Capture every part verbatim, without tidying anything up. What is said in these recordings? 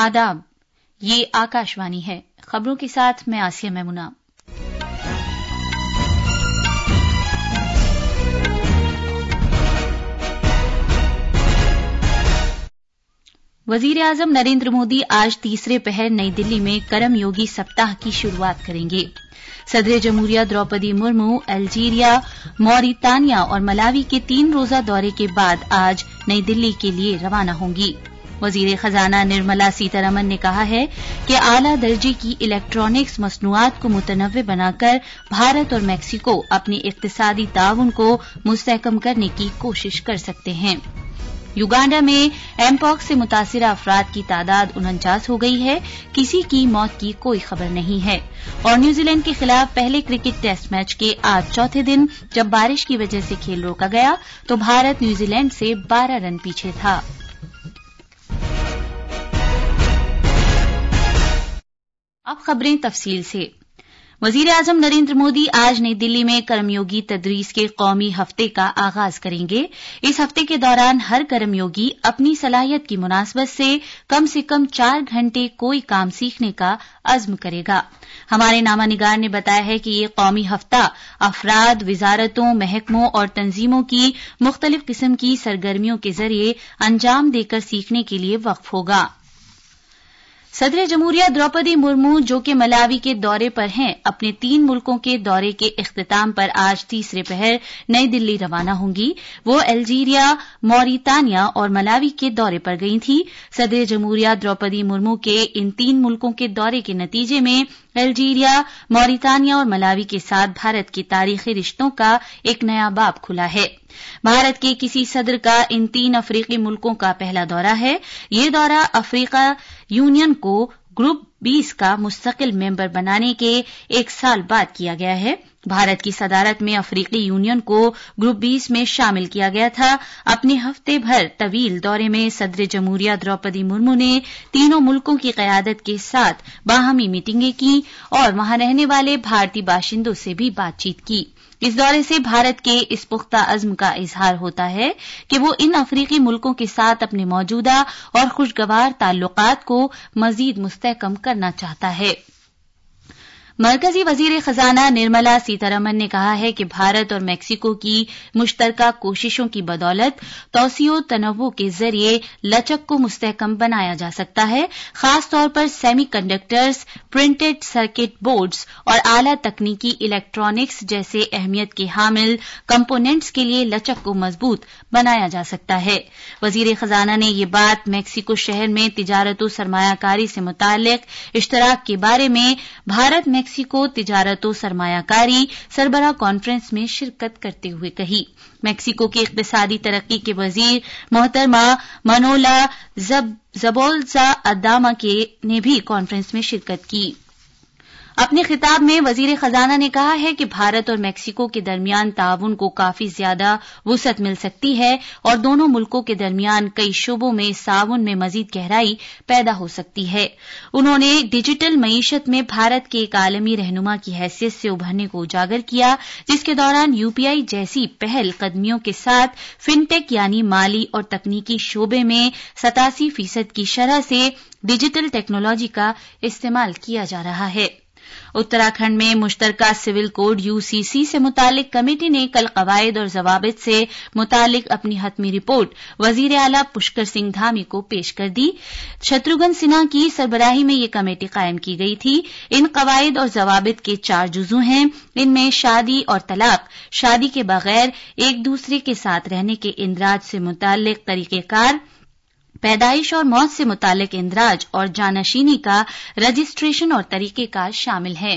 आदाब, ये आकाशवाणी है। खबरों के साथ मैं आसिया मैमुना। वजीर आजम नरेंद्र मोदी आज तीसरे पहर नई दिल्ली में करम योगी सप्ताह की शुरुआत करेंगे। सदर जमहूरिया द्रौपदी मुर्मू अल्जीरिया, मॉरितानिया और मलावी के तीन रोजा दौरे के बाद आज नई दिल्ली के लिए रवाना होंगी। वजीर खजाना निर्मला सीतारमन ने कहा है कि आला दर्जे की इलेक्ट्रॉनिक्स मसनूआत को मुतनव्वे बनाकर भारत और मैक्सिको अपनी इक्तिसादी ताउन को मुस्तहकम करने की कोशिश कर सकते हैं। युगांडा में एमपॉक्स से मुतासिर अफराद की तादाद उनचास हो गई है। किसी की मौत की कोई खबर नहीं है। और न्यूजीलैंड के खिलाफ पहले क्रिकेट टेस्ट मैच के आज चौथे दिन जब बारिश की वजह से खेल रोका गया तो भारत न्यूजीलैंड से बारह रन पीछे था। अब खबरें तफसील से। वजीर आजम नरेंद्र मोदी आज नई दिल्ली में कर्मयोगी तदरीस के कौमी हफ्ते का आगाज करेंगे। इस हफ्ते के दौरान हर कर्मयोगी अपनी सलाहियत की मुनासबत से कम से कम चार घंटे कोई काम सीखने का अज़्म करेगा। हमारे नामानिगार ने बताया है कि ये कौमी हफ्ता अफराद, विजारतों, महकमों और तंजीमों की मुख्तलिफ किस्म की सरगर्मियों के जरिए अंजाम देकर सीखने के लिए वक्फ होगा। सदर जमहूरिया द्रौपदी मुर्मू, जो कि मलावी के दौरे पर हैं, अपने तीन मुल्कों के दौरे के इख्तिताम पर आज तीसरे पहर नई दिल्ली रवाना होंगी। वो अल्जीरिया, मॉरितानिया और मलावी के दौरे पर गई थी। सदर जमहूरिया द्रौपदी मुर्मू के इन तीन मुल्कों के दौरे के नतीजे में अल्जीरिया, मॉरितानिया और मलावी के साथ भारत के तारीखी रिश्तों का एक नया बाब खुला है। भारत के किसी सदर का इन तीन अफ्रीकी मुल्कों का पहला दौरा है। ये दौरा अफ्रीका यूनियन को ग्रुप बीस का मुस्तकिल मेंबर बनाने के एक साल बाद किया गया है। भारत की सदारत में अफ्रीकी यूनियन को ग्रुप बीस में शामिल किया गया था। अपने हफ्ते भर तवील दौरे में सदर जमहूरिया द्रौपदी मुर्मू ने तीनों मुल्कों की कयादत के साथ बाहमी मीटिंगें की और वहां रहने वाले भारतीय बाशिंदों से भी बातचीत की। इस दौरे से भारत के इस पुख्ता अज़्म का इजहार होता है कि वो इन अफ्रीकी मुल्कों के साथ अपने मौजूदा और खुशगवार ताल्लुकात को मजीद मुस्तहकम करना चाहता है। मरकजी वजीर खजाना निर्मला सीतारमन ने कहा है कि भारत और मैक्सिको की मुश्तरका कोशिशों की बदौलत तौसीओ तनव्वु के जरिए लचक को मुस्तहकम बनाया जा सकता है। खास तौर पर semiconductors, printed circuit boards और आला तकनीकी इलेक्ट्रॉनिक्स जैसे अहमियत के हामिल कंपोनेंट्स के लिए लचक को मजबूत बनाया जा सकता है। वजीर खजाना ने ये बात मैक्सिको शहर में तिजारत सरमायाकारी से मुताल्लिक इश्तराक के बारे में भारत मैक्सिको तिजारत सरमायाकारी सरबराह कॉन्फ्रेंस में शिरकत करते हुए कही। मैक्सिको की इक्तिसादी तरक्की के वजीर मोहतरमा मनोला जब जबोल्जा अदामा के ने भी कॉन्फ्रेंस में शिरकत की। अपने खिताब में वजीर खजाना ने कहा है कि भारत और मैक्सिको के दरमियान ताउन को काफी ज्यादा वुसअत मिल सकती है और दोनों मुल्कों के दरमियान कई शोबों में इस ताउन में मजीद गहराई पैदा हो सकती है। उन्होंने डिजिटल मईशत में भारत के एक आलमी रहनुमा की हैसियत से उभरने को उजागर किया, जिसके दौरान यूपीआई जैसी पहल कदमियों के साथ फिनटेक यानी माली और तकनीकी शोबे में सतासी फीसद की शरह से डिजिटल टेक्नोलॉजी का इस्तेमाल किया जा रहा है। उत्तराखंड में मुश्तरका सिविल कोड यूसीसी से मुतालिक कमेटी ने कल कवायद और जवाबित से मुतालिक अपनी हतमी रिपोर्ट वजीर आला पुष्कर सिंह धामी को पेश कर दी। शत्रुघ्न सिन्हा की सरबराही में ये कमेटी कायम की गई थी। इन कवायद और जवाबित के चार जुजू हैं। इनमें शादी और तलाक, शादी के बगैर एक दूसरे के साथ रहने के इंदराज से मुतालिक तरीकेकार, पैदाइश और मौत से मुतालिक इंदराज और जानशीनी का रजिस्ट्रेशन और तरीकेकार शामिल है।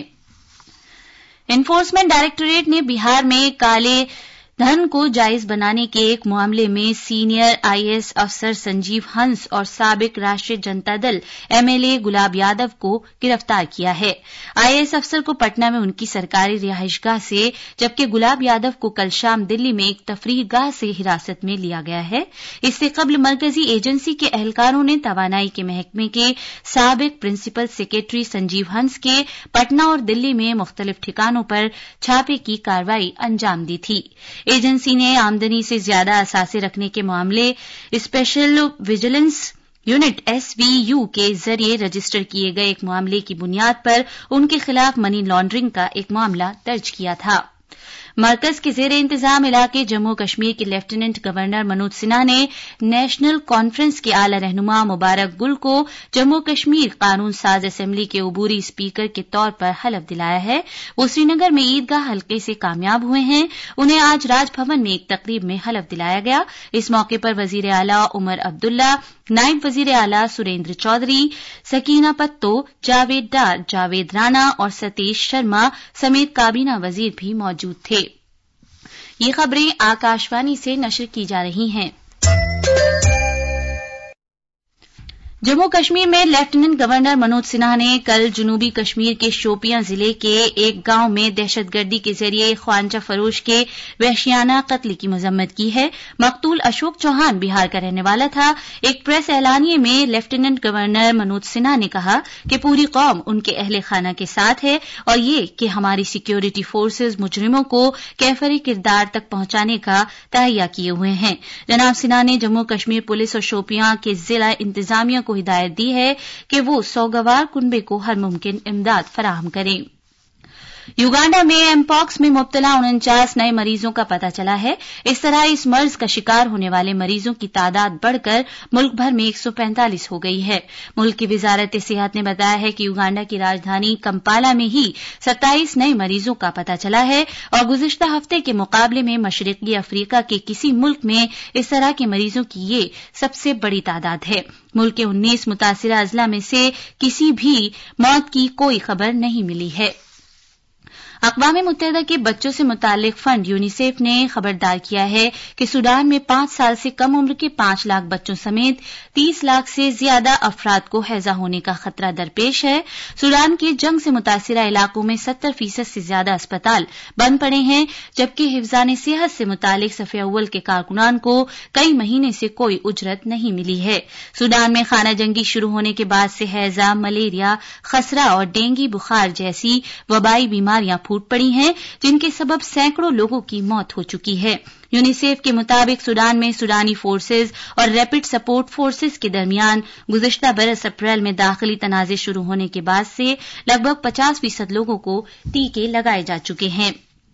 एनफोर्समेंट डायरेक्टोरेट ने बिहार में काले धन को जायज बनाने के एक मामले में सीनियर आईएएस अफसर संजीव हंस और साबिक राष्ट्रीय जनता दल एमएलए गुलाब यादव को गिरफ्तार किया है। आईएएस अफसर को पटना में उनकी सरकारी रिहाइशगाह से, जबकि गुलाब यादव को कल शाम दिल्ली में एक तफरीहगाह से हिरासत में लिया गया है। इससे कबल मरकजी एजेंसी के एहलकारों ने तवानाई के महकमे के साबिक प्रिंसिपल सेक्रेटरी संजीव हंस के पटना और दिल्ली में मुख्तलिफ ठिकानों पर छापे की कार्रवाई अंजाम दी थी। एजेंसी ने आमदनी से ज्यादा असासे रखने के मामले special vigilance unit S V U के जरिए रजिस्टर किए गए एक मामले की बुनियाद पर उनके खिलाफ मनी लॉन्ड्रिंग का एक मामला दर्ज किया था। मरकज के जेर इंतजाम इलाके जम्मू कश्मीर के लेफ्टिनेंट गवर्नर मनोज सिन्हा ने नेशनल कॉन्फ्रेंस के आला रहनुमा मुबारक गुल को जम्मू कश्मीर कानून साज असेंबली के अबूरी स्पीकर के तौर पर हलफ दिलाया है। वो श्रीनगर में ईदगाह हल्के से कामयाब हुए हैं। उन्हें आज राजभवन में एक तकरीब में हलफ दिलाया गया। इस मौके पर वजीर आला उमर अब्दुल्ला, नायब वजीर आला सुरेंद्र चौधरी, सकीना पत्तो, जावेद डार, जावेद राणा और सतीश शर्मा समेत काबीना वजीर भी मौजूद थे। ये खबरें आकाशवाणी से नशर की जा रही हैं। जम्मू कश्मीर में लेफ्टिनेंट गवर्नर मनोज सिन्हा ने कल जनूबी कश्मीर के शोपियां जिले के एक गांव में दहशतगर्दी के जरिए ख्वांजा फरोश के वहशियाना कत्ल की मजम्मत की है। मकतूल अशोक चौहान बिहार का रहने वाला था। एक प्रेस एलानिए में लेफ्टिनेंट गवर्नर मनोज सिन्हा ने कहा कि पूरी कौम उनके अहले खाना के साथ है और ये कि हमारी सिक्योरिटी फोर्सेज मुजरिमों को कैफरी किरदार तक पहुंचाने का तहैया किए हुए हैं। जनाब सिन्हा ने जम्मू कश्मीर पुलिस और शोपियां के जिला इंतजामिया को हिदायत दी है कि वो सौगवार कुनबे को हर मुमकिन इमदाद फराहम करें। युगांडा में एमपॉक्स में मुब्तला उनचास नए मरीजों का पता चला है। इस तरह इस मर्ज का शिकार होने वाले मरीजों की तादाद बढ़कर मुल्क भर में एक सौ पैंतालीस हो गई है। मुल्क की वजारत सेहत ने बताया है कि युगांडा की राजधानी कंपाला में ही सत्ताईस नए मरीजों का पता चला है और गुज़िश्ता हफ्ते के मुकाबले में मशरिकी अफ्रीका के किसी मुल्क में इस तरह के मरीजों की ये सबसे बड़ी तादाद है। मुल्क के उन्नीस मुतासिरा अजला में से किसी भी मौत की कोई खबर नहीं मिली है। अक़वाम मुत्तहिदा के बच्चों से मुताल्लिक फंड यूनिसेफ ने खबरदार किया है कि सूडान में पांच साल से कम उम्र के पांच लाख बच्चों समेत तीस लाख से ज्यादा अफराद को हैजा होने का खतरा दरपेश है। सूडान के जंग से मुतासिरा इलाकों में सत्तर फीसद से ज्यादा अस्पताल बंद पड़े हैं, जबकि हिफ्जान सेहत से मुताल्लिक सफ़े अव्वल के कारकुनान को कई महीने से कोई उजरत नहीं मिली है। सूडान में खाना जंगी शुरू होने के बाद से हैजा, मलेरिया, खसरा और डेंगू बुखार जैसी वबाई बीमारियां फूट पड़ी हैं, जिनके सबब सैकड़ों लोगों की मौत हो चुकी है। यूनिसेफ के मुताबिक सूडान में सूडानी फोर्सेज और रैपिड सपोर्ट फोर्सेज के दरमियान गुज़िश्ता बरस अप्रैल में दाखिली तनाज़े शुरू होने के बाद से लगभग पचास फीसद लोगों को टीके लगाए जा चुके हैं।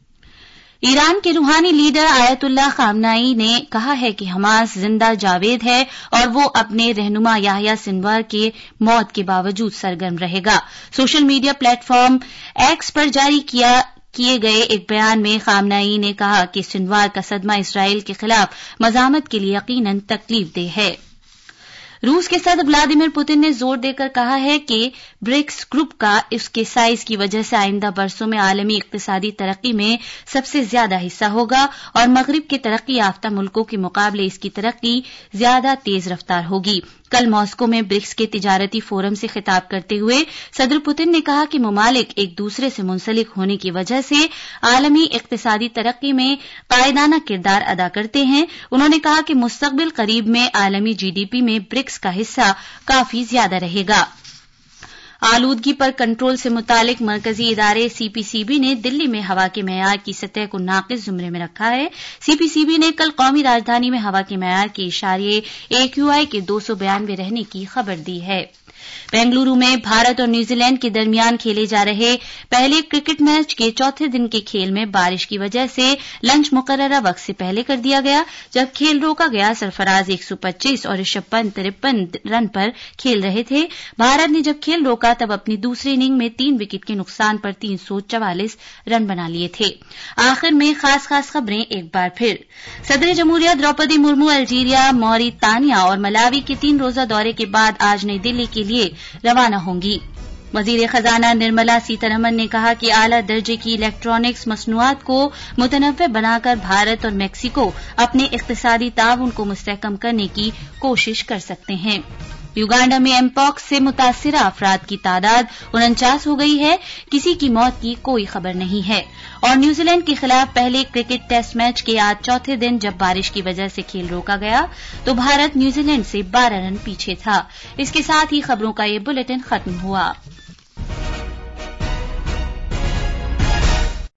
ईरान के रूहानी लीडर आयतुल्लाह खामनाई ने कहा है कि हमास जिंदा जावेद है और वो अपने रहनुमा याह्या सिनवार के मौत के बावजूद सरगर्म रहेगा। सोशल मीडिया प्लेटफॉर्म एक्स पर जारी किया किए गए एक बयान में खामनाई ने कहा कि सिनवार का सदमा इसराइल के खिलाफ मज़ामत के लिए यकीनन तकलीफदेह है। रूस के सदर व्लादिमीर पुतिन ने जोर देकर कहा है कि ब्रिक्स ग्रुप का उसके साइज की वजह से आइंदा बरसों में आलमी इक्तिसादी तरक्की में सबसे ज्यादा हिस्सा होगा और मगरिब के तरक्की याफ्ता मुल्कों के मुकाबले इसकी तरक्की ज्यादा तेज रफ्तार होगी। कल मॉस्को में ब्रिक्स के तिजारती फोरम से खिताब करते हुए सदर पुतिन ने कहा कि ममालिक एक दूसरे से मुंसलिक होने की वजह से आलमी इक्तिसादी तरक्की में कायदाना किरदार अदा करते हैं। उन्होंने कहा कि मुस्तकबिल करीब में आलमी जीडीपी में ब्रिक्स का हिस्सा काफी ज्यादा रहेगा। आलूदगी पर कंट्रोल से मुतालिक मरकजी इदारे सीपीसीबी ने दिल्ली में हवा के मयार की सतह को नाक़िस जुमरे में रखा है। सीपीसीबी ने कल कौमी राजधानी में हवा के मयार के इशारे एक्यूआई के दो सौ बयानवे रहने की खबर दी है। बेंगलुरु में भारत और न्यूजीलैंड के दरमियान खेले जा रहे पहले क्रिकेट मैच के चौथे दिन के खेल में बारिश की वजह से लंच मुकर्ररा वक्त से पहले कर दिया गया। जब खेल रोका गया, सरफराज एक सौ पच्चीस और ऋषभ पंत तिरपन रन पर खेल रहे थे। भारत ने जब खेल रोका तब अपनी दूसरी इनिंग में तीन विकेट के नुकसान पर तीन सौ चवालीस रन बना लिए थे। आखिर में खास खास खबरें एक बार फिर। सदर जमहूरिया द्रौपदी मुर्मू अल्जीरिया, मॉरितानिया और मलावी के तीन रोजा दौरे के बाद आज नई दिल्ली के लिए रवाना होंगी। वजीर खजाना निर्मला सीतारमण ने कहा कि आला दर्जे की इलेक्ट्रॉनिक्स मसनूआत को मुतनव्वे बनाकर भारत और मेक्सिको अपने इक्तिसादी ताउन को मुस्तहकम करने की कोशिश कर सकते हैं। युगांडा में एमपॉक्स से मुतासिरा अफराद की तादाद उनचास हो गई है। किसी की मौत की कोई खबर नहीं है। और न्यूजीलैंड के खिलाफ पहले क्रिकेट टेस्ट मैच के आज चौथे दिन जब बारिश की वजह से खेल रोका गया तो भारत न्यूजीलैंड से बारह रन पीछे था। इसके साथ ही खबरों का ये बुलेटिन खत्म हुआ।